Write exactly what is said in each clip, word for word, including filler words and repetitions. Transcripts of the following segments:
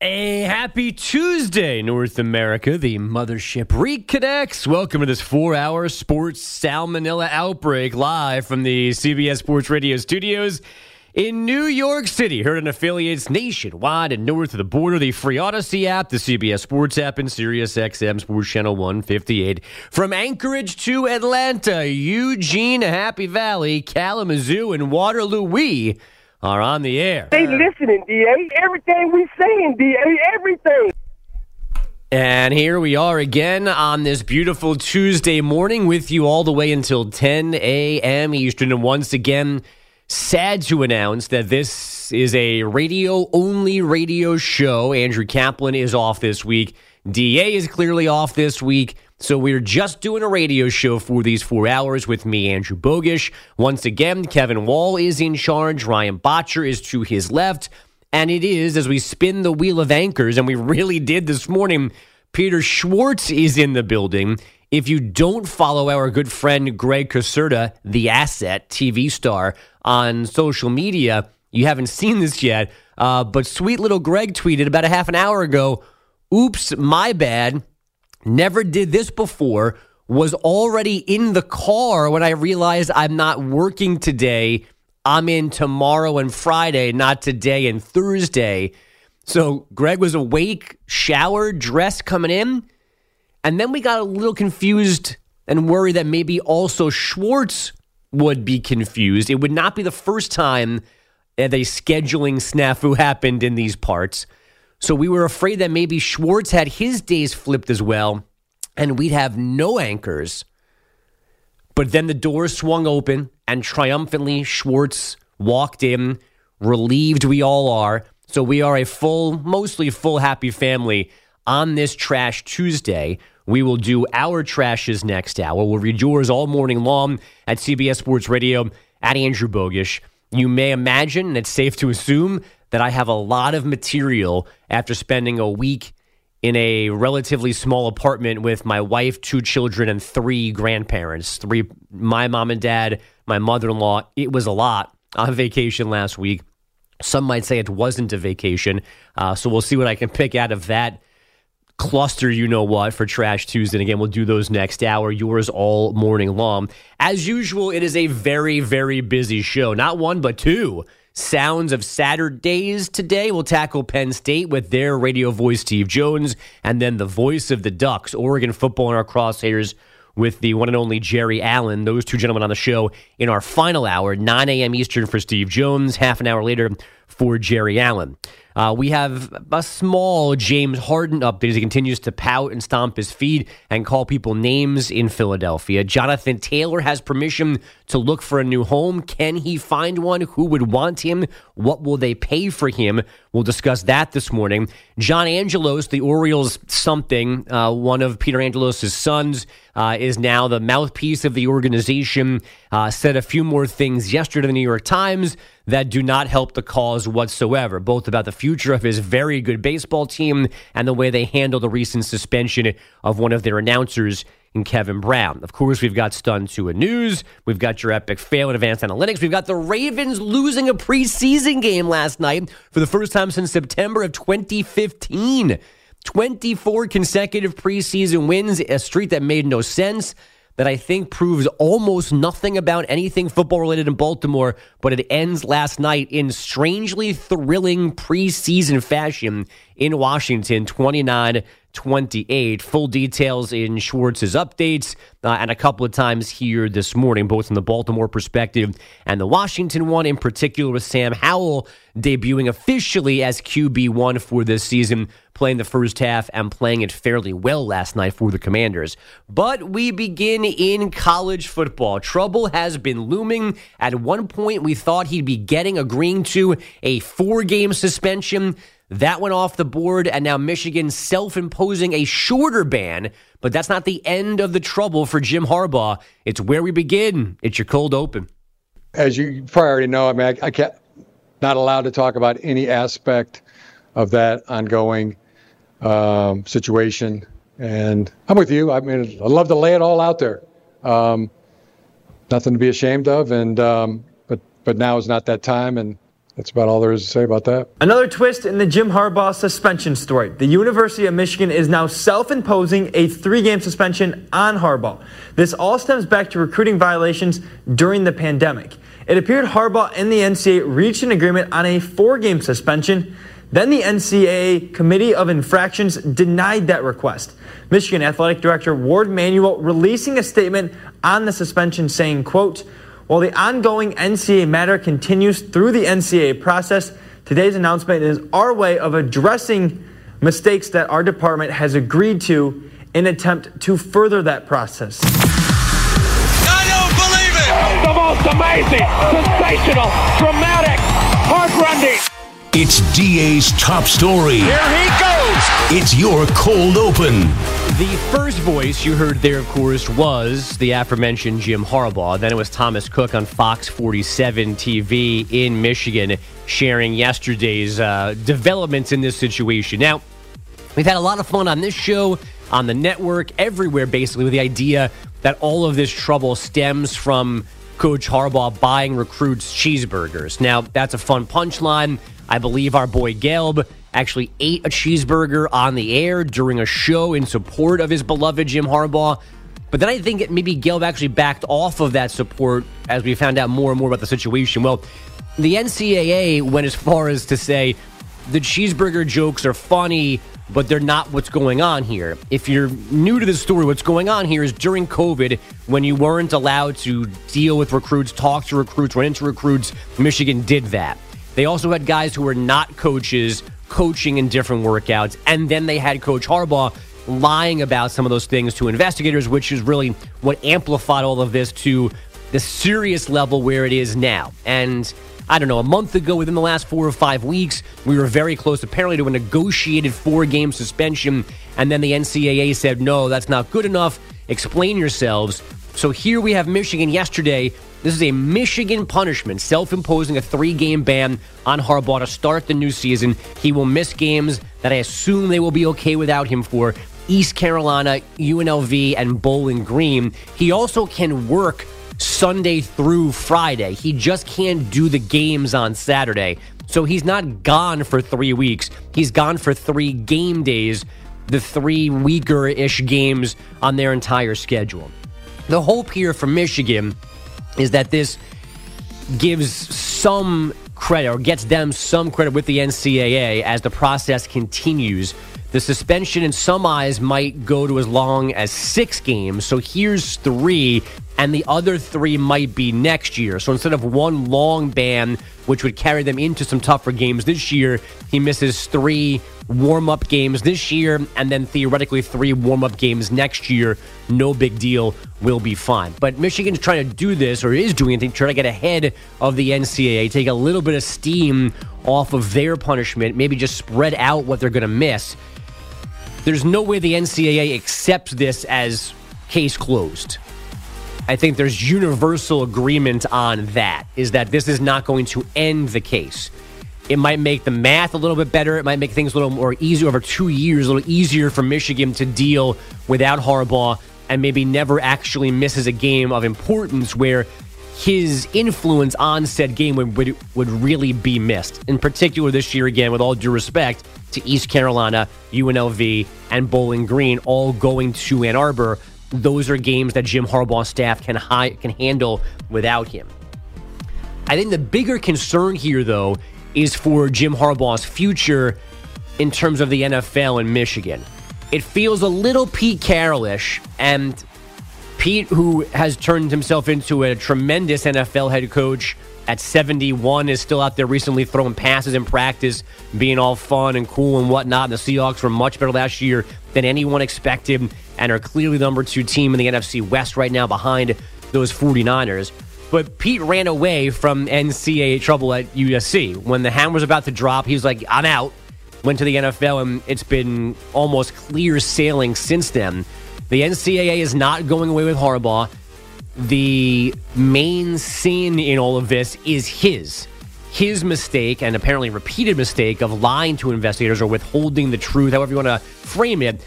A happy Tuesday, North America. The mothership reconnects. Welcome to this four-hour sports salmonella outbreak live from the C B S Sports Radio studios in New York City. Heard on affiliates nationwide and north of the border. The free Odyssey app, the C B S Sports app, and Sirius X M Sports Channel one fifty-eight. From Anchorage to Atlanta, Eugene, Happy Valley, Kalamazoo, and Waterloo, we are on the air. They listening, D A. Everything we saying, D A. Everything. And here we are again on this beautiful Tuesday morning with you all the way until ten a.m. Eastern. And once again, sad to announce that this is a radio-only radio show. Andrew Kaplan is off this week. D A is clearly off this week. So we're just doing a radio show for these four hours with me, Andrew Bogish. Once again, Kevin Wall is in charge. Ryan Botcher is to his left. And it is, as we spin the wheel of anchors, and we really did this morning, Peter Schwartz is in the building. If you don't follow our good friend Greg Caserta, the Asset T V star, on social media, you haven't seen this yet. Uh, but sweet little Greg tweeted about a half an hour ago, "Oops, my bad. Never did this before. Was already in the car when I realized I'm not working today. I'm in tomorrow and Friday, not today and Thursday." So Greg was awake, showered, dressed, coming in. And then we got a little confused and worried that maybe also Schwartz would be confused. It would not be the first time that a scheduling snafu happened in these parts. So we were afraid that maybe Schwartz had his days flipped as well, and we'd have no anchors. But then the doors swung open, and triumphantly Schwartz walked in, relieved we all are. So we are a full, mostly full, happy family on this Trash Tuesday. We will do our trashes next hour. We'll read yours all morning long at C B S Sports Radio, at Andrew Bogish. You may imagine, and it's safe to assume, that I have a lot of material after spending a week in a relatively small apartment with my wife, two children, and three grandparents. Three, my mom and dad, my mother-in-law. It was a lot on vacation last week. Some might say it wasn't a vacation. Uh, so we'll see what I can pick out of that cluster, you know what, for Trash Tuesday. And again, we'll do those next hour, yours all morning long. As usual, it is a very, very busy show. Not one, but two Sounds of Saturdays today. We'll tackle Penn State with their radio voice, Steve Jones, and then the voice of the Ducks, Oregon football in our crosshairs with the one and only Jerry Allen. Those two gentlemen on the show in our final hour, nine a.m. Eastern for Steve Jones, half an hour later for Jerry Allen. Uh, we have a small James Harden update as he continues to pout and stomp his feet and call people names in Philadelphia. Jonathan Taylor has permission to look for a new home. Can he find one? Who would want him? What will they pay for him? We'll discuss that this morning. John Angelos, the Orioles something, uh, one of Peter Angelos' sons, uh, is now the mouthpiece of the organization, uh, said a few more things yesterday in the New York Times that do not help the cause whatsoever, both about the future of his very good baseball team and the way they handle the recent suspension of one of their announcers in Kevin Brown. Of course, we've got Stun to a News. We've got your epic fail in advanced analytics. We've got the Ravens losing a preseason game last night for the first time since September of twenty fifteen. twenty-four consecutive preseason wins, a streak that made no sense, that I think proves almost nothing about anything football-related in Baltimore, but it ends last night in strangely thrilling preseason fashion in Washington, twenty-nine twenty-eight. Full details in Schwartz's updates uh, and a couple of times here this morning, both from the Baltimore perspective and the Washington one, in particular with Sam Howell debuting officially as Q B one for this season, playing the first half and playing it fairly well last night for the Commanders. But we begin in college football. Trouble has been looming. At one point, we thought he'd be getting, agreeing to a four-game suspension. That went off the board, and now Michigan self-imposing a shorter ban. But that's not the end of the trouble for Jim Harbaugh. It's where we begin. It's your cold open. As you probably already know, I mean, I, I can't, not allowed to talk about any aspect of that ongoing um, situation. And I'm with you. I mean, I'd love to lay it all out there. Um, nothing to be ashamed of. And um, but but now is not that time. And that's about all there is to say about that. Another twist in the Jim Harbaugh suspension story. The University of Michigan is now self-imposing a three-game suspension on Harbaugh. This all stems back to recruiting violations during the pandemic. It appeared Harbaugh and the N C double A reached an agreement on a four-game suspension. Then the N C double A Committee of Infractions denied that request. Michigan Athletic Director Ward Manuel releasing a statement on the suspension saying, quote, "While the ongoing N C double A matter continues through the N C double A process, today's announcement is our way of addressing mistakes that our department has agreed to in an attempt to further that process." I don't believe it! The most amazing, sensational, dramatic, heart-rending. It's D A's top story. Here he goes! It's your cold open. The first voice you heard there, of course, was the aforementioned Jim Harbaugh. Then it was Thomas Cook on Fox forty-seven T V in Michigan sharing yesterday's uh, developments in this situation. Now, we've had a lot of fun on this show, on the network, everywhere, basically, with the idea that all of this trouble stems from Coach Harbaugh buying recruits cheeseburgers. Now, that's a fun punchline. I believe our boy Gelb actually ate a cheeseburger on the air during a show in support of his beloved Jim Harbaugh. But then I think maybe Gelb actually backed off of that support as we found out more and more about the situation. Well, the N C double A went as far as to say the cheeseburger jokes are funny, but they're not what's going on here. If you're new to this story, what's going on here is during COVID, when you weren't allowed to deal with recruits, talk to recruits, run into recruits, Michigan did that. They also had guys who were not coaches coaching in different workouts, and then they had Coach Harbaugh lying about some of those things to investigators, which is really what amplified all of this to the serious level where it is now. And I don't know, a month ago, within the last four or five weeks, we were very close apparently to a negotiated four-game suspension, and then the N C double A said, no, that's not good enough, explain yourselves. So here we have Michigan yesterday. This is a Michigan punishment, self-imposing a three-game ban on Harbaugh to start the new season. He will miss games that I assume they will be okay without him for: East Carolina, U N L V, and Bowling Green. He also can work Sunday through Friday. He just can't do the games on Saturday. So he's not gone for three weeks. He's gone for three game days, the three weaker-ish games on their entire schedule. The hope here for Michigan is that this gives some credit or gets them some credit with the N C double A as the process continues. The suspension in some eyes might go to as long as six games. So here's three, and the other three might be next year. So instead of one long ban, which would carry them into some tougher games this year, he misses three warm-up games this year, and then theoretically three warm-up games next year. No big deal, will be fine. But Michigan's trying to do this, or is doing anything, trying to get ahead of the N C double A, take a little bit of steam off of their punishment, maybe just spread out what they're going to miss. There's no way the N C double A accepts this as case closed. I think there's universal agreement on that, is that this is not going to end the case. It might make the math a little bit better. It might make things a little more easier over two years, a little easier for Michigan to deal without Harbaugh and maybe never actually misses a game of importance where his influence on said game would, would, would really be missed. In particular this year, again, with all due respect to East Carolina, U N L V, and Bowling Green, all going to Ann Arbor. Those are games that Jim Harbaugh's staff can hi- can handle without him. I think the bigger concern here, though, is for Jim Harbaugh's future in terms of the N F L in Michigan. It feels a little Pete Carroll-ish, and Pete, who has turned himself into a tremendous N F L head coach at seventy-one, is still out there recently throwing passes in practice, being all fun and cool and whatnot. And the Seahawks were much better last year than anyone expected and are clearly the number two team in the N F C West right now behind those 49ers. But Pete ran away from N C double A trouble at U S C. When the hammer was about to drop, he was like, I'm out. Went to the N F L, and it's been almost clear sailing since then. The N C double A is not going away with Harbaugh. The main sin in all of this is his. His mistake, and apparently repeated mistake, of lying to investigators or withholding the truth, however you want to frame it,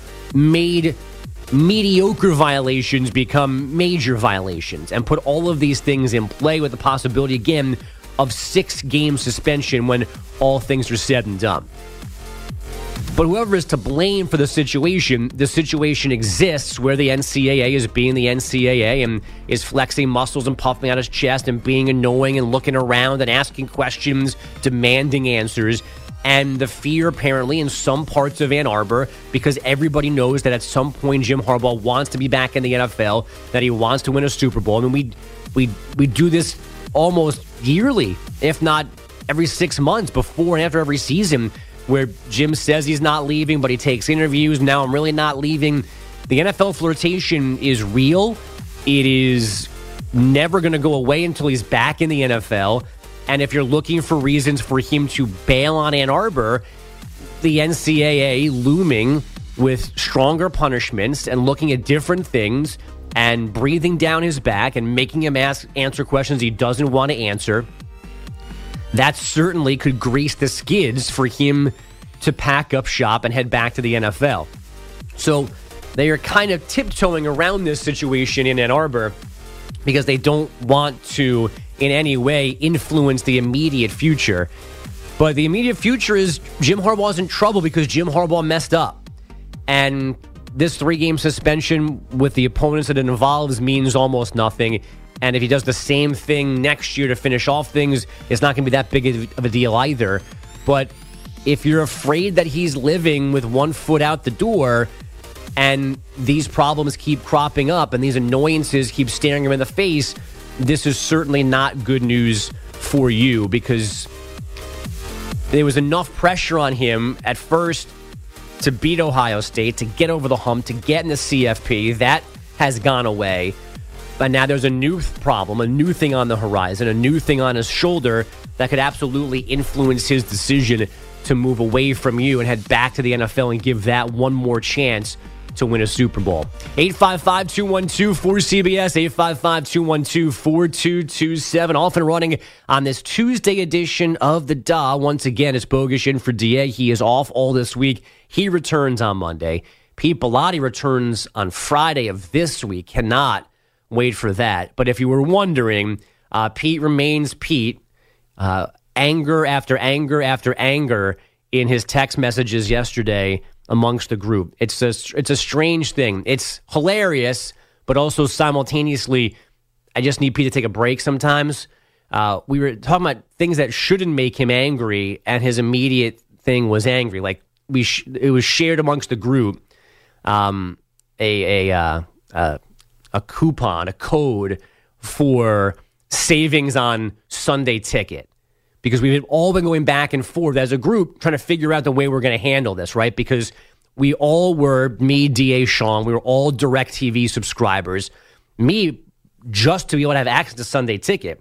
made mediocre violations become major violations and put all of these things in play with the possibility, again, of six-game suspension when all things are said and done. But whoever is to blame for the situation, the situation exists where the N C double A is being the N C double A and is flexing muscles and puffing out his chest and being annoying and looking around and asking questions, demanding answers. And the fear apparently in some parts of Ann Arbor, because everybody knows that at some point Jim Harbaugh wants to be back in the N F L, that he wants to win a Super Bowl. I mean, we we we do this almost yearly, if not every six months, before and after every season, where Jim says he's not leaving, but he takes interviews. Now I'm really not leaving. The N F L flirtation is real. It is never going to go away until he's back in the N F L. And if you're looking for reasons for him to bail on Ann Arbor, the N C double A looming with stronger punishments and looking at different things and breathing down his back and making him ask, answer questions he doesn't want to answer, that certainly could grease the skids for him to pack up shop and head back to the N F L. So they are kind of tiptoeing around this situation in Ann Arbor because they don't want to in any way influence the immediate future. But the immediate future is Jim Harbaugh's in trouble because Jim Harbaugh messed up. And this three-game suspension with the opponents that it involves means almost nothing. And if he does the same thing next year to finish off things, it's not going to be that big of a deal either. But if you're afraid that he's living with one foot out the door and these problems keep cropping up and these annoyances keep staring him in the face, this is certainly not good news for you, because there was enough pressure on him at first to beat Ohio State, to get over the hump, to get in the C F P. That has gone away. But now there's a new problem, a new thing on the horizon, a new thing on his shoulder that could absolutely influence his decision to move away from you and head back to the N F L and give that one more chance to win a Super Bowl. eight five five, two one two, four C B S, eight five five, two one two, four two two seven. Off and running on this Tuesday edition of the D A. Once again, it's Bogusch in for D A. He is off all this week. He returns on Monday. Pete Bellotti returns on Friday of this week. Cannot wait for that. But if you were wondering, uh, Pete remains Pete. Uh, anger after anger after anger in his text messages yesterday amongst the group. It's a, it's a strange thing. It's hilarious, but also simultaneously, I just need Pete to take a break sometimes. Uh, we were talking about things that shouldn't make him angry, and his immediate thing was angry. Like we, sh- it was shared amongst the group. Um, a a uh, uh, a coupon, a code for savings on Sunday Ticket. Because we've all been going back and forth as a group trying to figure out the way we're going to handle this, right? Because we all were, me, D A, Sean, we were all DirecTV subscribers. Me, just to be able to have access to Sunday Ticket.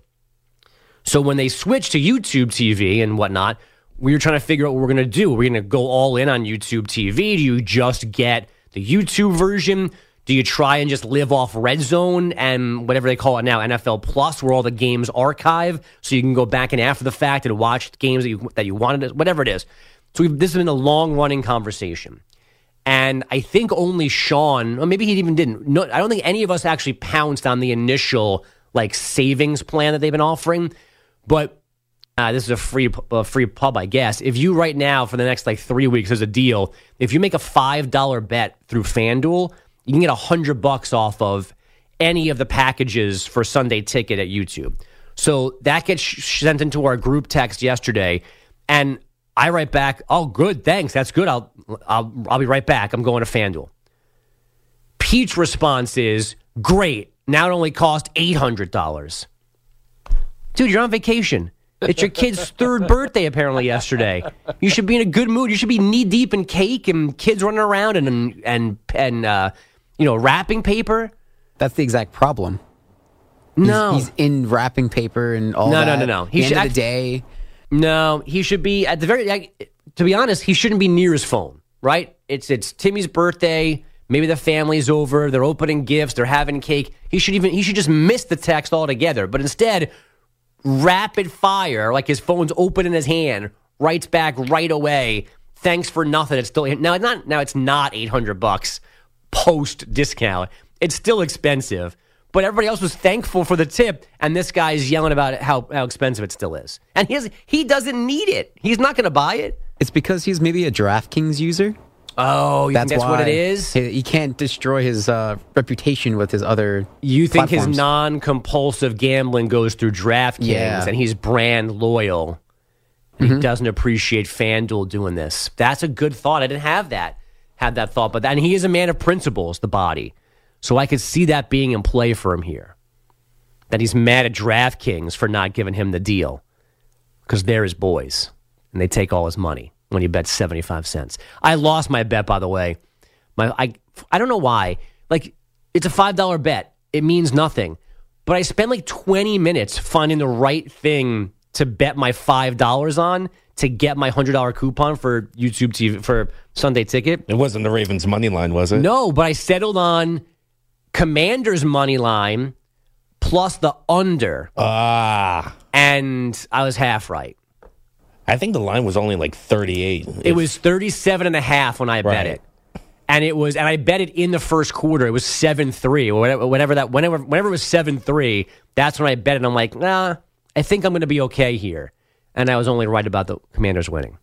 So when they switched to YouTube T V and whatnot, we were trying to figure out what we're going to do. We're going to go all in on YouTube T V. Do you just get the YouTube version? Do you try and just live off Red Zone and whatever they call it now, N F L Plus, where all the games archive, so you can go back and after the fact and watch games that you that you wanted, whatever it is. So we've, this has been a long-running conversation. And I think only Sean, or maybe he even didn't. No, I don't think any of us actually pounced on the initial like savings plan that they've been offering. But uh, this is a free a free pub, I guess. If you right now for the next like three weeks, there's a deal. If you make a five dollar bet through FanDuel, you can get one hundred bucks off of any of the packages for Sunday Ticket at YouTube. So that gets sent into our group text yesterday, and I write back, "Oh, good, thanks. That's good. I'll I'll I'll be right back. I'm going to FanDuel." Pete's response is, "Great. Now it only costs eight hundred dollars." Dude, you're on vacation. It's your kid's third birthday apparently yesterday. You should be in a good mood. You should be knee deep in cake and kids running around and and and uh, you know, wrapping paper. That's the exact problem. No, he's, he's in wrapping paper and all no, that. No, no, no, no. He the should end of act, the day. No, he should be at the very. Like, to be honest, he shouldn't be near his phone. Right? It's it's Timmy's birthday. Maybe the family's over. They're opening gifts. They're having cake. He should even he should just miss the text altogether. But instead, rapid fire, like his phone's open in his hand, writes back right away. Thanks for nothing. It's still now. It's not now. It's not eight hundred bucks post discount. It's still expensive, but everybody else was thankful for the tip, and this guy's yelling about how, how expensive it still is. And he, has, he doesn't need it. He's not going to buy it. It's because he's maybe a DraftKings user. Oh, you that's think that's why what it is? He, he can't destroy his uh, reputation with his other You think platforms. his non-compulsive gambling goes through DraftKings, Yeah. and he's brand loyal. He Mm-hmm. doesn't appreciate FanDuel doing this. That's a good thought. I didn't have that, had that thought. But and he is a man of principles, the body. So I could see that being in play for him here. That he's mad at DraftKings for not giving him the deal. Because they're his boys. And they take all his money when he bets seventy-five cents. I lost my bet, by the way. My I I don't know why. Like, it's a five dollar bet. It means nothing. But I spent like twenty minutes finding the right thing to bet my five dollars on to get my one hundred dollar coupon for YouTube T V, for Sunday Ticket. It wasn't the Ravens' money line, was it? No, but I settled on Commanders' money line plus the under. Ah. And I was half right. I think the line was only like thirty-eight. It was thirty-seven and a half when I bet Right. it. And it was, and I bet it in the first quarter. It was seven three, or whatever, whatever that, whenever, whenever it was seven three, that's when I bet it. And I'm like, nah, I think I'm going to be okay here. And I was only right about the Commanders winning.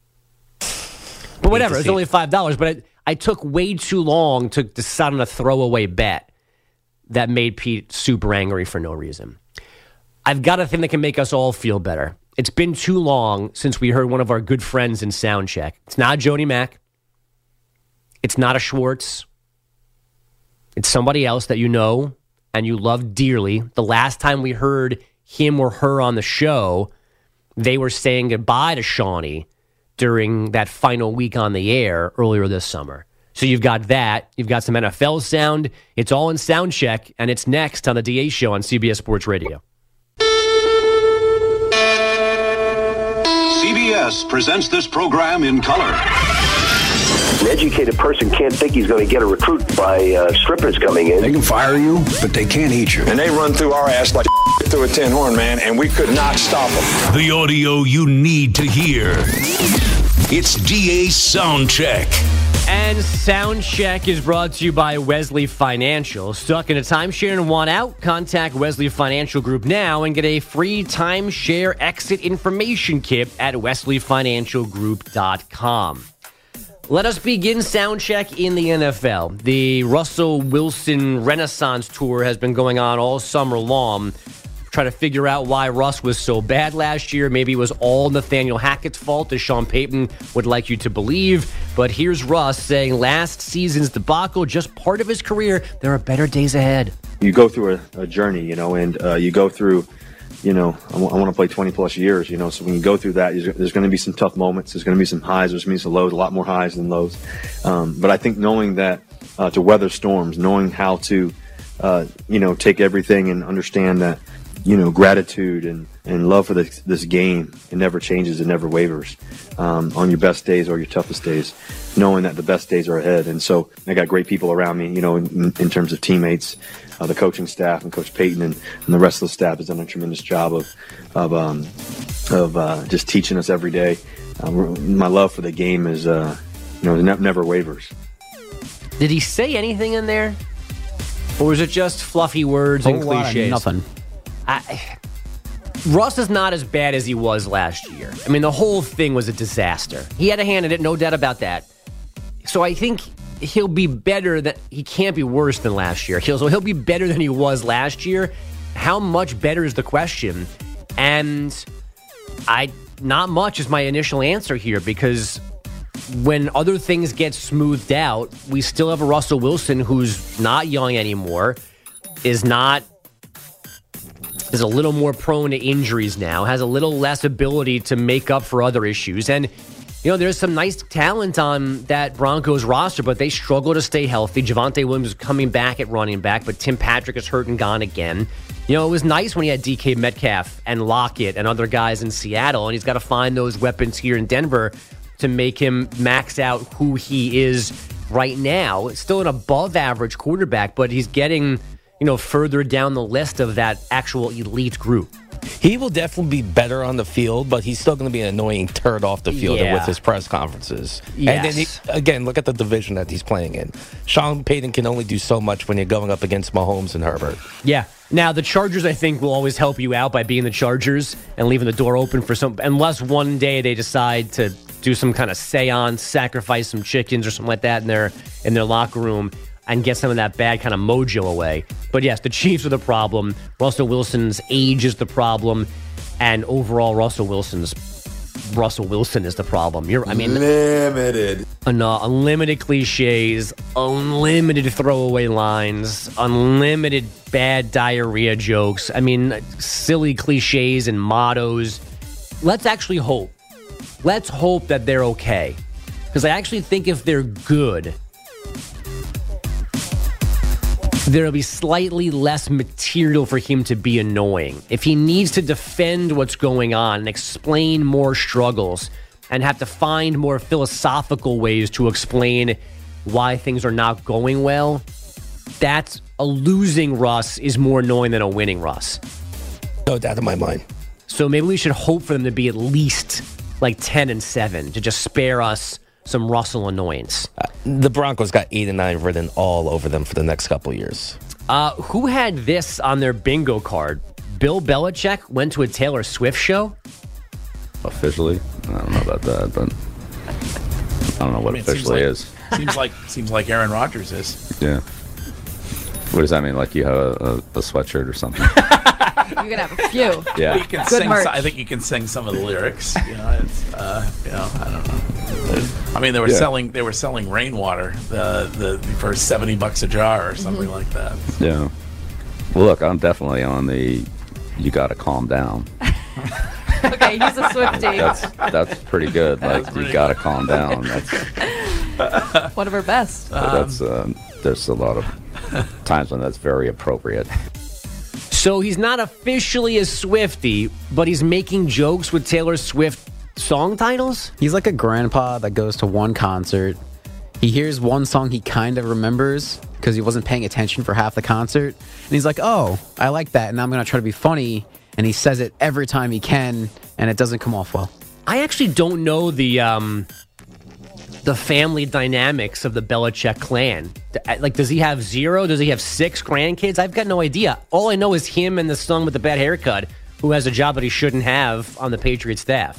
But whatever, it's see. only five dollars. But it, I took way too long to decide on a throwaway bet that made Pete super angry for no reason. I've got a thing that can make us all feel better. It's been too long since we heard one of our good friends in Soundcheck. It's not Jody Mack. It's not a Schwartz. It's somebody else that you know and you love dearly. The last time we heard him or her on the show, they were saying goodbye to Shawnee during that final week on the air earlier this summer. So you've got that. You've got some N F L sound. It's all in Soundcheck, and it's next on the D A Show on C B S Sports Radio. C B S presents this program in color. An educated person can't think he's going to get a recruit by uh, strippers coming in. They can fire you, but they can't eat you. And they run through our ass like through a tin horn, man, and we could not stop them. The audio you need to hear. It's D A Soundcheck. And Soundcheck is brought to you by Wesley Financial. Stuck in a timeshare and want out? Contact Wesley Financial Group now and get a free timeshare exit information kit at wesley financial group dot com. Let us begin Soundcheck in the N F L. The Russell Wilson Renaissance Tour has been going on all summer long. Try to figure out why Russ was so bad last year. Maybe it was all Nathaniel Hackett's fault, as Sean Payton would like you to believe. But here's Russ saying last season's debacle, just part of his career. There are better days ahead. You go through a, a journey, you know, and uh, you go through, you know, I, w- I want to play twenty plus years, you know, so when you go through that, there's going to be some tough moments. There's going to be some highs. There's going to be some lows, a lot more highs than lows. Um, but I think knowing that uh, to weather storms, knowing how to, uh, you know, take everything and understand that, you know, gratitude and, and love for this, this game, it never changes, it never wavers um, on your best days or your toughest days, knowing that the best days are ahead. And so I got great people around me, you know, in, in terms of teammates, uh, the coaching staff and Coach Payton and, and the rest of the staff has done a tremendous job of of um, of uh, just teaching us every day. Uh, my love for the game is, uh, you know, ne- never wavers. Did he say anything in there? Or was it just fluffy words and Whole lot of cliches? nothing. I, Russ is not as bad as he was last year. I mean, the whole thing was a disaster. He had a hand in it, no doubt about that. So I think he'll be better than he can't be worse than last year. He'll so he'll be better than he was last year. How much better is the question? And I not much is my initial answer here, because when other things get smoothed out, we still have a Russell Wilson who's not young anymore, is not is a little more prone to injuries now, has a little less ability to make up for other issues. And, you know, there's some nice talent on that Broncos roster, but they struggle to stay healthy. Javonte Williams is coming back at running back, but Tim Patrick is hurt and gone again. You know, it was nice when he had D K Metcalf and Lockett and other guys in Seattle, and he's got to find those weapons here in Denver to make him max out who he is right now. It's still an above-average quarterback, but he's getting, you know, further down the list of that actual elite group. He will definitely be better on the field, but he's still going to be an annoying turd off the field Yeah. and with his press conferences. Yes. And then, he, again, look at the division that he's playing in. Sean Payton can only do so much when you're going up against Mahomes and Herbert. Yeah. Now, the Chargers, I think, will always help you out by being the Chargers and leaving the door open for some, unless one day they decide to do some kind of seance, sacrifice some chickens or something like that in their in their locker room and get some of that bad kind of mojo away. But yes, the Chiefs are the problem. Russell Wilson's age is the problem, and overall, Russell Wilson's Russell Wilson is the problem. You're, I mean, limited, un- uh, unlimited cliches, unlimited throwaway lines, unlimited bad diarrhea jokes. I mean, silly cliches and mottos. Let's actually hope. Let's hope that they're okay, because I actually think if they're good, there'll be slightly less material for him to be annoying. If he needs to defend what's going on and explain more struggles and have to find more philosophical ways to explain why things are not going well, that's a losing Russ is more annoying than a winning Russ. No doubt in my mind. So maybe we should hope for them to be at least like ten and seven to just spare us some Russell annoyance. Uh, the Broncos got eight and nine written all over them for the next couple of years. Uh, who had this on their bingo card? Bill Belichick went to a Taylor Swift show? Officially? I don't know about that, but I don't know what I mean, officially like, is. Seems like seems like Aaron Rodgers is. Yeah. What does that mean? Like you have a, a, a sweatshirt or something? You're gonna have a few. Yeah. You can Good sing. merch. I think you can sing some of the lyrics. You know, it's uh, you know, I don't know. I mean, they were Yeah. selling they were selling rainwater the the for seventy bucks a jar or something like that. Yeah. Well, look, I'm definitely on the. You got to calm down. Okay, he's a Swiftie. That's that's pretty good. Like you got to calm down. That's One of her best. that's. Um, there's a lot of times when that's very appropriate. So he's not officially a Swiftie, but he's making jokes with Taylor Swift song titles? He's like a grandpa that goes to one concert. He hears one song he kind of remembers because he wasn't paying attention for half the concert. And he's like, oh, I like that. And I'm going to try to be funny. And he says it every time he can, and it doesn't come off well. I actually don't know the um, the family dynamics of the Belichick clan. Like, does he have zero? Does he have six grandkids? I've got no idea. All I know is him and the son with the bad haircut who has a job that he shouldn't have on the Patriots staff.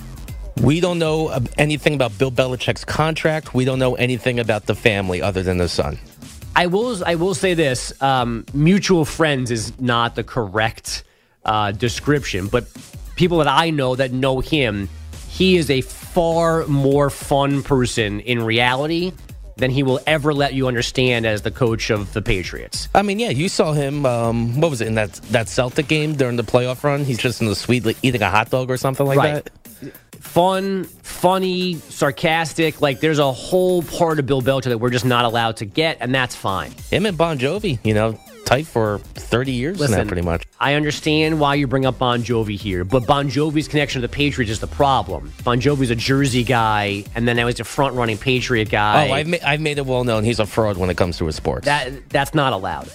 We don't know anything about Bill Belichick's contract. We don't know anything about the family other than the son. I will I will say this. Um, mutual friends is not the correct uh, description, but people that I know that know him, he is a far more fun person in reality than he will ever let you understand as the coach of the Patriots. I mean, yeah, you saw him, um, what was it, in that that Celtic game during the playoff run? He's just in the suite like, eating a hot dog or something like Right. that. Fun, funny, sarcastic. Like, there's a whole part of Bill Belichick that we're just not allowed to get, and that's fine. Him and Bon Jovi, you know, tight for thirty years Listen, now, pretty much. I understand why you bring up Bon Jovi here, but Bon Jovi's connection to the Patriots is the problem. Bon Jovi's a Jersey guy, and then now he's a front-running Patriot guy. Oh, I've, ma- I've made it well known he's a fraud when it comes to his sports. That That's not allowed.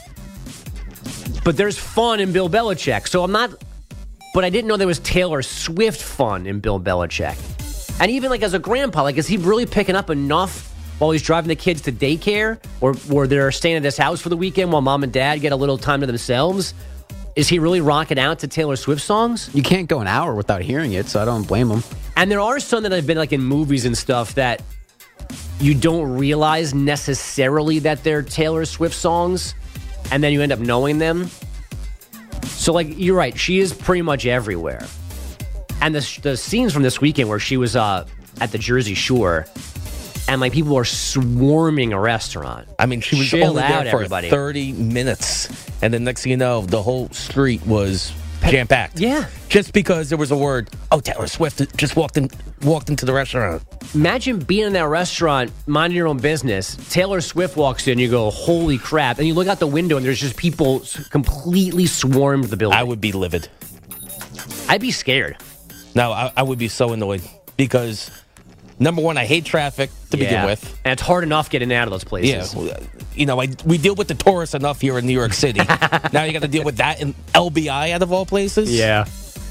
But there's fun in Bill Belichick, so I'm not... But I didn't know there was Taylor Swift fun in Bill Belichick. And even like as a grandpa, like is he really picking up enough while he's driving the kids to daycare, or or they're staying at his house for the weekend while mom and dad get a little time to themselves? Is he really rocking out to Taylor Swift songs? You can't go an hour without hearing it, so I don't blame him. And there are some that have been like in movies and stuff that you don't realize necessarily that they're Taylor Swift songs, and then you end up knowing them. So, like, you're right. She is pretty much everywhere. And the, the scenes from this weekend where she was uh, at the Jersey Shore and, like, people were swarming a restaurant. I mean, she was Chill only out, there for everybody. thirty minutes. And then next thing you know, the whole street was jam-packed. Yeah. Just because there was a word, oh, Taylor Swift just walked in, walked into the restaurant. Imagine being in that restaurant, minding your own business. Taylor Swift walks in, you go, holy crap. And you look out the window and there's just people completely swarmed the building. I would be livid. I'd be scared. No, I, I would be so annoyed because, number one, I hate traffic to Yeah. begin with. And it's hard enough getting out of those places. Yeah, you know, I, we deal with the tourists enough here in New York City. Now you got to deal with that in L B I out of all places. Yeah.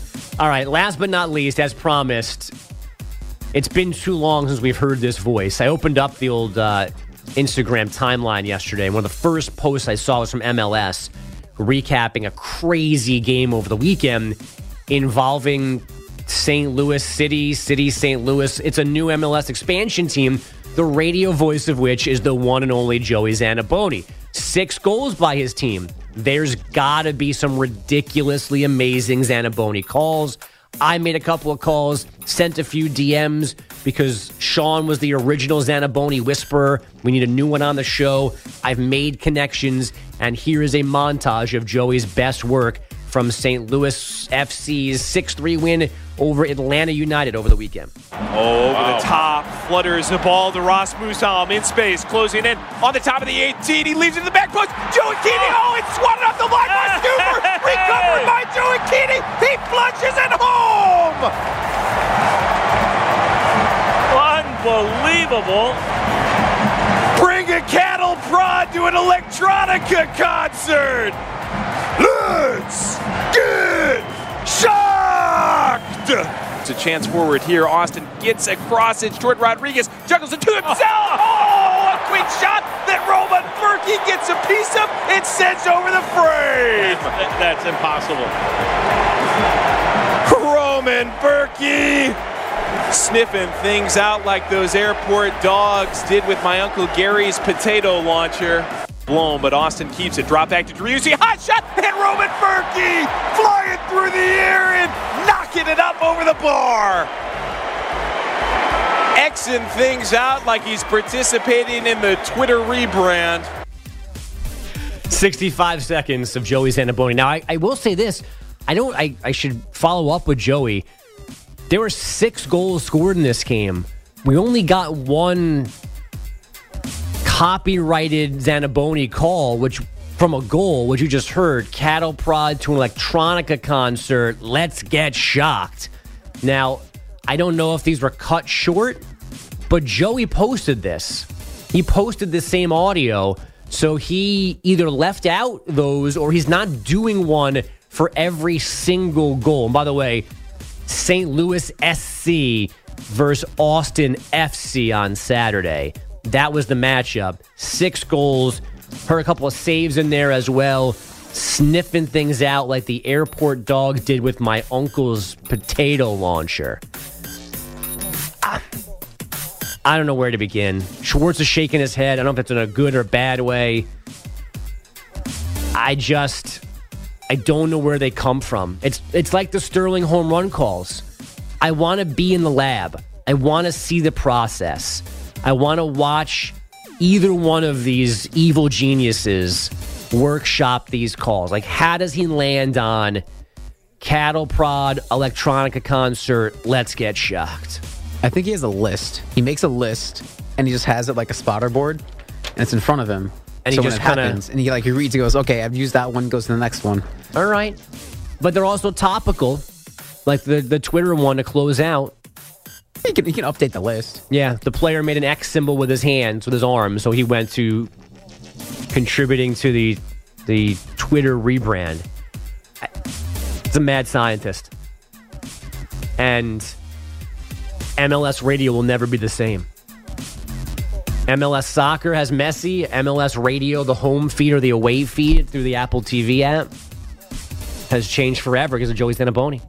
All right, last but not least, as promised, it's been too long since we've heard this voice. I opened up the old uh, Instagram timeline yesterday, and one of the first posts I saw was from M L S, recapping a crazy game over the weekend involving Saint Louis City, City Saint Louis. It's a new M L S expansion team, the radio voice of which is the one and only Joey Zanaboni. Six goals by his team. There's got to be some ridiculously amazing Zanaboni calls. I made a couple of calls, sent a few D Ms because Sean was the original Zanaboni whisperer. We need a new one on the show. I've made connections, and here is a montage of Joey's best work from Saint Louis F C's six three win over Atlanta United over the weekend. Oh, over wow. the top, flutters the ball to Ross Musam in space, closing in on the top of the eighteen. He leaves it in the back post. Joey Keeney, oh, it's swatted off the line by Stuber. Recovered by Joey Keeney. He flushes it home. Unbelievable. Bring a cattle prod to an electronica concert. Let's get shocked! It's a chance forward here. Austin gets a crossage toward Rodriguez, juggles it to himself. Oh, a quick shot that Roman Berkey gets a piece of and sends over the frame. That's, that's impossible. Roman Berkey sniffing things out like those airport dogs did with my Uncle Gary's potato launcher. Blown, but Austin keeps it. Drop back to Driussi. Hot shot, and Roman Berkey flying through the air and knocking it up over the bar. Xing things out like he's participating in the Twitter rebrand. sixty-five seconds of Joey Zanaboni. Now, I, I will say this. I don't. I, I should follow up with Joey. There were six goals scored in this game. We only got one copyrighted Zanaboni call, which from a goal, which you just heard, cattle prod to an electronica concert. Let's get shocked. Now, I don't know if these were cut short, but Joey posted this. He posted the same audio, so he either left out those or he's not doing one for every single goal. And by the way, Saint Louis S C versus Austin F C on Saturday. That was the matchup. Six goals. Heard a couple of saves in there as well. Sniffing things out like the airport dogs did with my uncle's potato launcher. I, I don't know where to begin. Schwartz is shaking his head. I don't know if it's in a good or bad way. I just... I don't know where they come from. It's it's like the Sterling home run calls. I want to be in the lab. I want to see the process. I want to watch either one of these evil geniuses workshop these calls. Like, how does he land on cattle prod, electronica concert, let's get shocked? I think he has a list. He makes a list, and he just has it like a spotter board, and it's in front of him. And so he when just it kinda, happens, and he like he reads, he goes, okay, I've used that one, goes to the next one. All right. But they're also topical, like the, the Twitter one to close out. He can, he can update the list. Yeah, the player made an X symbol with his hands, with his arm, so he went to contributing to the the Twitter rebrand. It's a mad scientist. And M L S Radio will never be the same. M L S Soccer has Messi. M L S Radio, the home feed or the away feed through the Apple T V app, has changed forever because of Joey Zanaboni.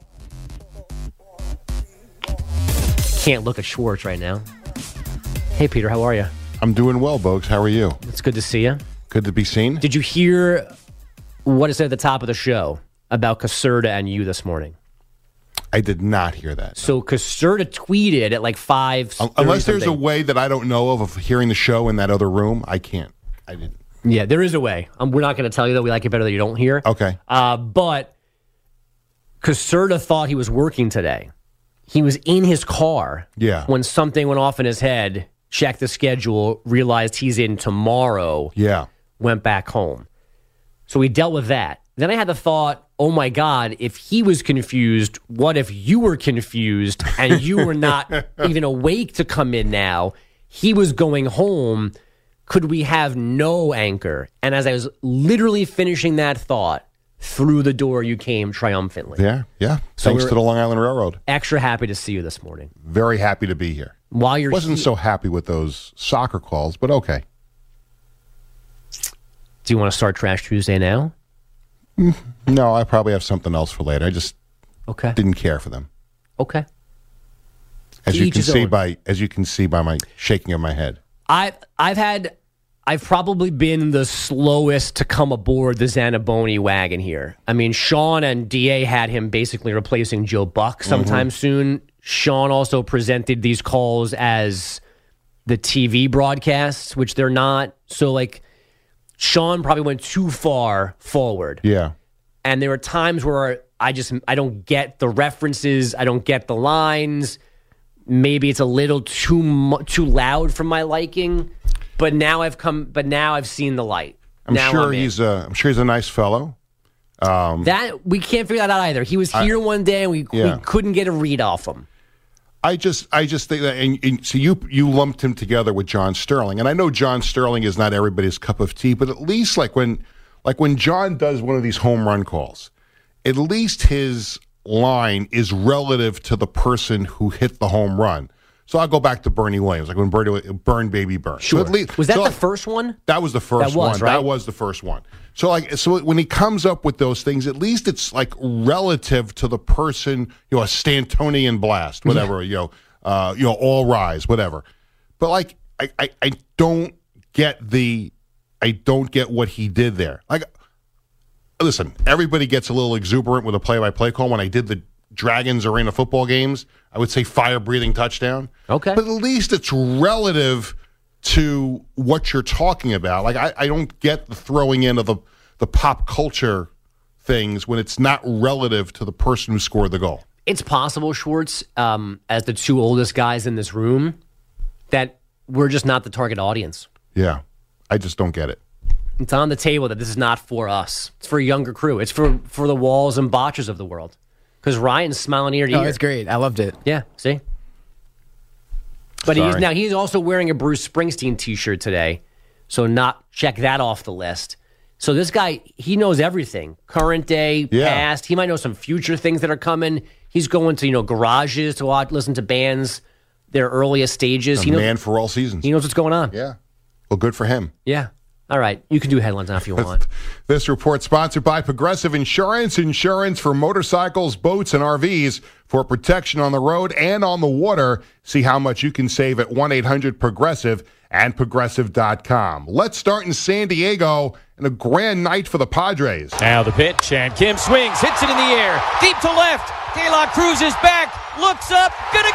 Can't look at Schwartz right now. Hey, Peter, how are you? I'm doing well, Bogues. How are you? It's good to see you. Good to be seen. Did you hear what it said at the top of the show about Caserta and you this morning? I did not hear that. So Caserta tweeted at like five. Unless there's a way that I don't know of of hearing the show in that other room, I can't. I didn't. Yeah, there is a way. Um, we're not going to tell you that we like it better that you don't hear. Okay. Uh, but Caserta thought he was working today. He was in his car. Yeah. When something went off in his head, checked the schedule, realized he's in tomorrow. Yeah. Went back home. So we dealt with that. Then I had the thought, oh my God, if he was confused, what if you were confused and you were not even awake to come in now? He was going home. Could we have no anchor? And as I was literally finishing that thought, through the door you came triumphantly. Yeah, yeah. So Thanks we're- to the Long Island Railroad. Extra happy to see you this morning. Very happy to be here. While you're Wasn't he- so happy with those soccer calls, but okay. Do you want to start Trash Tuesday now? No, I probably have something else for later. I just okay. didn't care for them. Okay. As To you each can his see own. by as you can see by my shaking of my head. I've I've had I've probably been the slowest to come aboard the Zanaboni wagon here. I mean, Sean and D A had him basically replacing Joe Buck sometime Mm-hmm. soon. Sean also presented these calls as the T V broadcasts, which they're not. So like Sean probably went too far forward. Yeah. And there are times where I just I don't get the references, I don't get the lines. Maybe it's a little too mu- too loud for my liking, but now I've come. But now I've seen the light. I'm Now sure I'm in. he's a I'm sure he's a nice fellow. Um, that we can't figure that out either. He was I- here one day and we, Yeah. we couldn't get a read off him. I just I just think that and, and so you you lumped him together with John Sterling, and I know John Sterling is not everybody's cup of tea, but at least like when like when John does one of these home run calls, at least his line is relative to the person who hit the home run. So I'll go back to Bernie Williams, like when Bernie Burn Baby Burn. So Sure. at least, Was that so the like- first one? That was the first That was, one. right? That was the first one. So like so when he comes up with those things, at least it's like relative to the person, you know, a Stantonian blast, whatever, you know, uh, you know, all rise, whatever. But like I, I, I don't get the I don't get what he did there. Like listen, everybody gets a little exuberant with a play-by-play call. When I did the Dragons Arena football games, I would say fire-breathing touchdown. Okay. But at least it's relative to what you're talking about. Like, I, I don't get the throwing in of the, the pop culture things when it's not relative to the person who scored the goal. It's possible, Schwartz, um, as the two oldest guys in this room, that we're just not the target audience. Yeah. I just don't get it. It's on the table that this is not for us. It's for a younger crew. It's for, for the Walls and Botchers of the world. Because Ryan's smiling ear to Oh, ear. it's great. I loved it. Yeah, see? But he's Sorry. now he's also wearing a Bruce Springsteen t-shirt today. So not check that off the list. So this guy, he knows everything. Current day, Yeah. past. He might know some future things that are coming. He's going to, you know, garages to watch, listen to bands, their earliest stages. A he knows, man for all seasons. he knows what's going on. Yeah. Well, good for him. Yeah. All right. You can do headlines now if you want. This report sponsored by Progressive Insurance. Insurance for motorcycles, boats, and R Vs for protection on the road and on the water. See how much you can save at one eight hundred progressive and progressive dot com. Let's start in San Diego and a grand night for the Padres. Now the pitch, and Kim swings, hits it in the air, deep to left. De La Cruz is back, looks up, gonna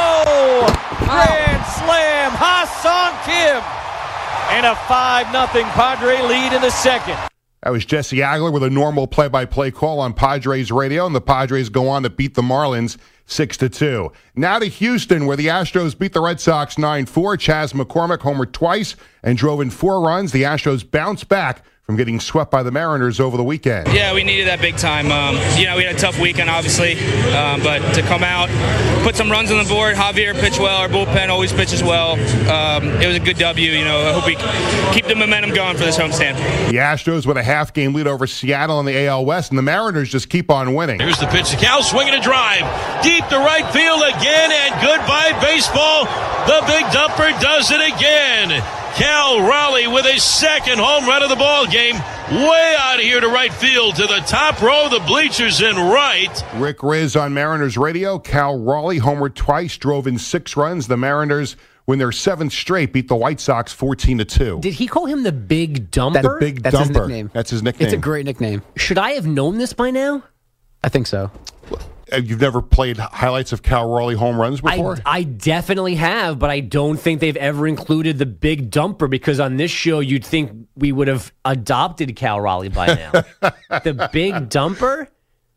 go! Grand slam, Ha-Sung Kim, and a five nothing Padre lead in the second. That was Jesse Agler with a normal play-by-play call on Padres radio, and the Padres go on to beat the Marlins six to two. Now to Houston, where the Astros beat the Red Sox nine four. Chas McCormick homered twice and drove in four runs. The Astros bounced back from getting swept by the Mariners over the weekend. Yeah, we needed that big time. Um, you know, we had a tough weekend, obviously, um, but to come out, put some runs on the board. Javier pitched well. Our bullpen always pitches well. Um, it was a good W. You know, I hope we keep the momentum going for this homestand. The Astros with a half-game lead over Seattle in the A L West, and the Mariners just keep on winning. Here's the pitch to Cal, swinging a drive. Deep to right field again, and goodbye baseball. The big dumper does it again. Cal Raleigh with his second home run of the ball game. Way out of here to right field to the top row of the bleachers in right. Rick Riz on Mariners radio. Cal Raleigh homered twice, drove in six runs. The Mariners win their seventh straight, beat the White Sox fourteen to two. Did he call him the Big Dumper? The Big That's his Dumper. nickname. That's his nickname. It's a great nickname. Should I have known this by now? I think so. Uh, You've never played highlights of Cal Raleigh home runs before? I, I definitely have, but I don't think they've ever included the Big Dumper because on this show you'd think we would have adopted Cal Raleigh by now. The Big Dumper?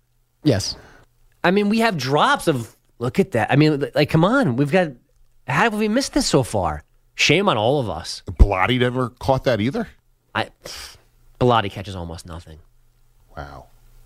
Yes. I mean, we have drops of, look at that. I mean, like, come on. We've got, how have we missed this so far? Shame on all of us. Bilotti never caught that either? I, Bilotti catches almost nothing. Wow.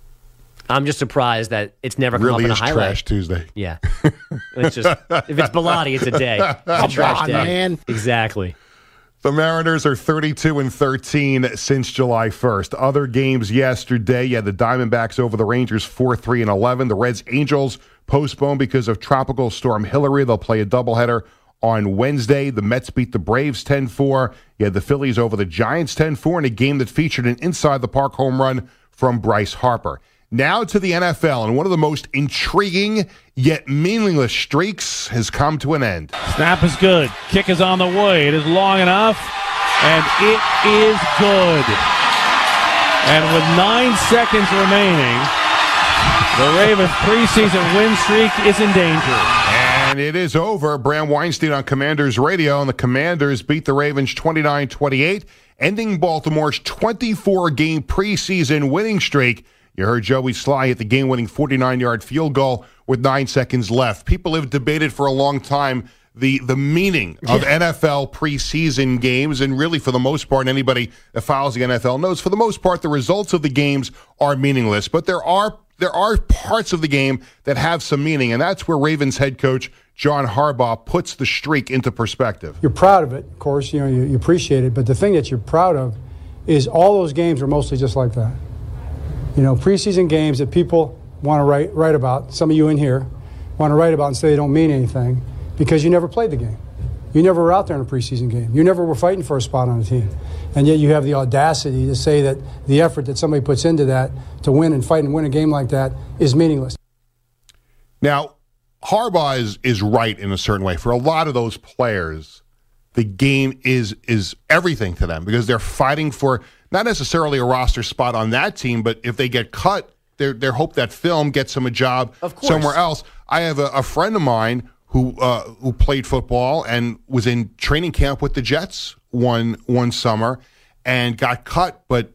I'm just surprised that it's never come Really up in a is highlight. Trash Tuesday. Yeah. It's just, if it's Bilotti, it's a day. It's a Come trash on, day. man. Exactly. The Mariners are thirty-two and thirteen since July first. Other games yesterday, you had the Diamondbacks over the Rangers four three and eleven. The Reds Angels postponed because of Tropical Storm Hillary. They'll play a doubleheader on Wednesday. The Mets beat the Braves ten four. You had the Phillies over the Giants ten four in a game that featured an inside-the-park home run from Bryce Harper. Now to the N F L, and one of the most intriguing yet meaningless streaks has come to an end. Snap is good. Kick is on the way. It is long enough, and it is good. And with nine seconds remaining, the Ravens' preseason win streak is in danger. And it is over. Bram Weinstein on Commanders Radio, and the Commanders beat the Ravens twenty-nine twenty-eight, ending Baltimore's twenty-four game preseason winning streak. You heard Joey Sly hit the game-winning forty-nine yard field goal with nine seconds left. People have debated for a long time the the meaning of yeah. N F L preseason games, and really, for the most part, anybody that follows the N F L knows, for the most part, the results of the games are meaningless. But there are there are parts of the game that have some meaning, and that's where Ravens head coach John Harbaugh puts the streak into perspective. You're proud of it, of course. You know, you, you appreciate it, but the thing that you're proud of is all those games are mostly just like that. You know, preseason games that people want to write write about, some of you in here want to write about and say they don't mean anything because you never played the game. You never were out there in a preseason game. You never were fighting for a spot on a team. And yet you have the audacity to say that the effort that somebody puts into that to win and fight and win a game like that is meaningless. Now, Harbaugh is, is right in a certain way. For a lot of those players, the game is is everything to them because they're fighting for not necessarily a roster spot on that team, but if they get cut, they they hope that film gets them a job somewhere else. I have a, a friend of mine who uh, who played football and was in training camp with the Jets one one summer and got cut, but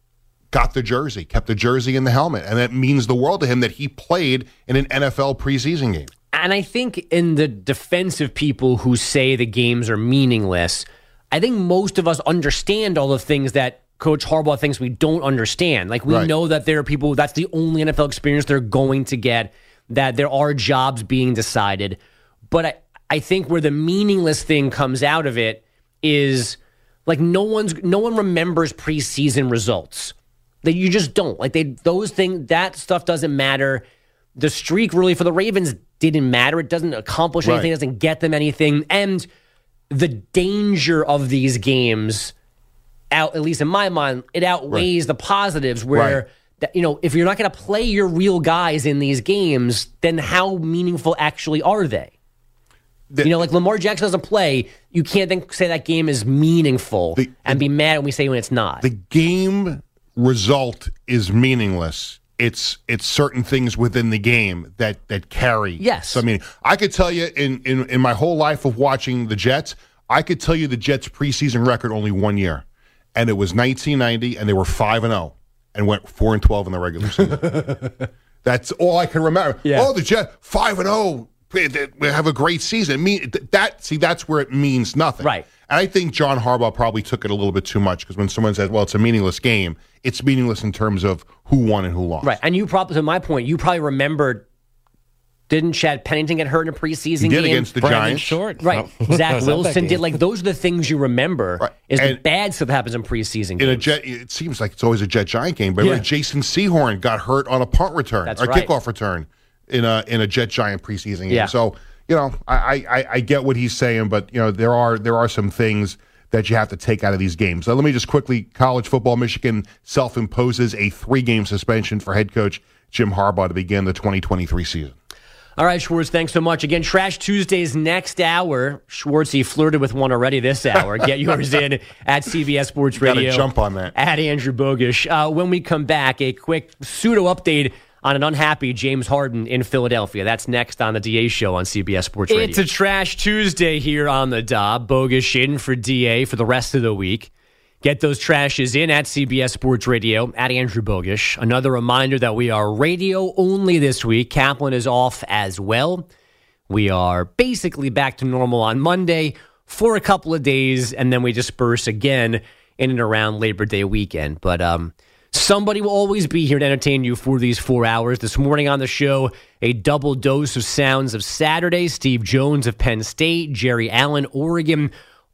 got the jersey, kept the jersey and the helmet, and that means the world to him that he played in an N F L preseason game. And I think in the defense of people who say the games are meaningless, I think most of us understand all the things that Coach Harbaugh thinks we don't understand. Like, we right. know that there are people, that's the only N F L experience they're going to get, that there are jobs being decided. But I, I think where the meaningless thing comes out of it is, like, no one's no one remembers preseason results. That you just don't. Like, they those things, that stuff doesn't matter. The streak really for the Ravens didn't matter. It doesn't accomplish anything, right. doesn't get them anything. And the danger of these games, out at least in my mind, it outweighs right. the positives where, right. that, you know, if you're not going to play your real guys in these games, then how meaningful actually are they? The, you know, like Lamar Jackson doesn't play, you can't then say that game is meaningful the, and be mad when we say when it's not. The game result is meaningless. It's it's certain things within the game that that carry. Yes. So, I mean, I could tell you in, in, in my whole life of watching the Jets, I could tell you the Jets' preseason record only one year, and it was nineteen ninety, and they were five and zero, and went four and twelve in the regular season. That's all I can remember. Yeah. Oh, the Jets five and zero, they have a great season. I mean, that see, that's where it means nothing. Right. And I think John Harbaugh probably took it a little bit too much because when someone says, well, it's a meaningless game, it's meaningless in terms of who won and who lost. Right. And you probably, to my point, you probably remembered, didn't Chad Pennington get hurt in a preseason he did game? against the Brandon Giants. Short. Right. Zach Wilson did. Like, those are the things you remember right. is and the bad stuff that happens in preseason games. In a Jet, it seems like it's always a Jet-Giant game, but yeah. Jason Sehorn got hurt on a punt return, That's or right. kickoff return in a in a Jet-Giant preseason game. Yeah. So, you know, I, I, I get what he's saying, but, you know, there are there are some things that you have to take out of these games. So let me just quickly, college football, Michigan self-imposes a three-game suspension for head coach Jim Harbaugh to begin the twenty twenty-three season. All right, Schwartz, thanks so much. Again, Trash Tuesdays next hour. Schwartz, he flirted with one already this hour. Get yours in at C B S Sports Radio. Got to jump on that. At Andrew Bogusch. Uh, when we come back, a quick pseudo-update on an unhappy James Harden in Philadelphia. That's next on the D A Show on C B S Sports Radio. It's a Trash Tuesday here on the Dob. Bogusch in for D A for the rest of the week. Get those trashes in at C B S Sports Radio, at Andrew Bogusch. Another reminder that we are radio only this week. Kaplan is off as well. We are basically back to normal on Monday for a couple of days, and then we disperse again in and around Labor Day weekend. But um, somebody will always be here to entertain you for these four hours. This morning on the show, a double dose of sounds of Saturday. Steve Jones of Penn State, Jerry Allen, Oregon,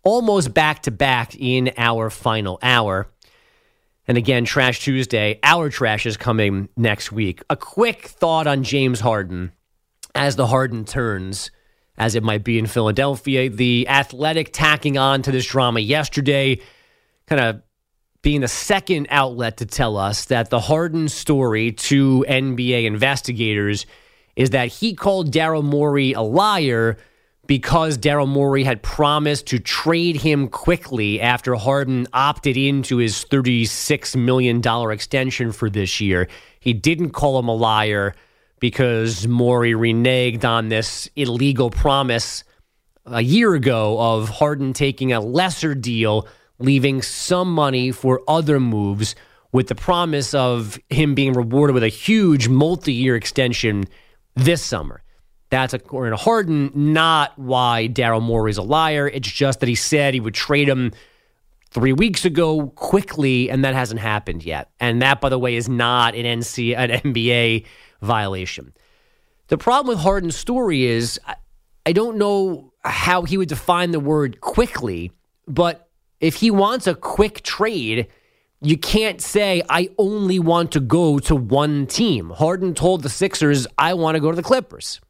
almost back-to-back in our final hour. And again, Trash Tuesday, our trash is coming next week. A quick thought on James Harden as the Harden turns, as it might be in Philadelphia. The Athletic tacking on to this drama yesterday, kind of being the second outlet to tell us that the Harden story to N B A investigators is that he called Daryl Morey a liar because Daryl Morey had promised to trade him quickly after Harden opted into his thirty-six million dollars extension for this year. He didn't call him a liar because Morey reneged on this illegal promise a year ago of Harden taking a lesser deal, leaving some money for other moves, with the promise of him being rewarded with a huge multi-year extension this summer. That's, according to Harden, not why Daryl Morey's a liar. It's just that he said he would trade him three weeks ago quickly, and that hasn't happened yet. And that, by the way, is not an N C A A, an N B A violation. The problem with Harden's story is I don't know how he would define the word quickly, but if he wants a quick trade, you can't say, I only want to go to one team. Harden told the Sixers, I want to go to the Clippers.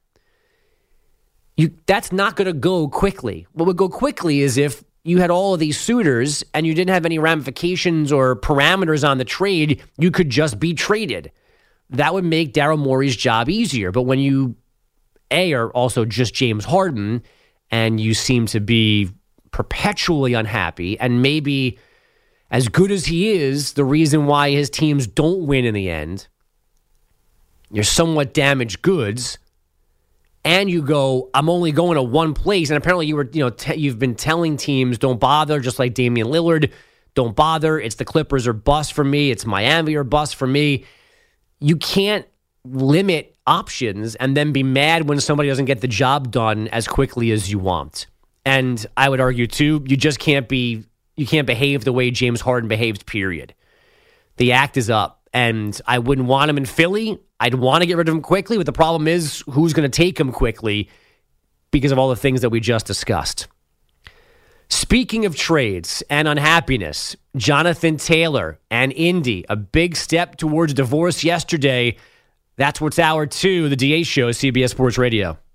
You, that's not going to go quickly. What would go quickly is if you had all of these suitors and you didn't have any ramifications or parameters on the trade, you could just be traded. That would make Daryl Morey's job easier. But when you, A, are also just James Harden, and you seem to be perpetually unhappy, and maybe as good as he is, the reason why his teams don't win in the end, you're somewhat damaged goods, and you go, I'm only going to one place, and apparently you were, you know, te- you've been telling teams don't bother, just like Damian Lillard, don't bother. It's the Clippers or bust for me. It's Miami or bust for me. You can't limit options and then be mad when somebody doesn't get the job done as quickly as you want. And I would argue too, you just can't be, you can't behave the way James Harden behaves, period. The act is up, and I wouldn't want him in Philly. I'd want to get rid of him quickly, but the problem is who's going to take him quickly because of all the things that we just discussed. Speaking of trades and unhappiness, Jonathan Taylor and Indy, a big step towards divorce yesterday. That's what's hour two, the D A Show, C B S Sports Radio.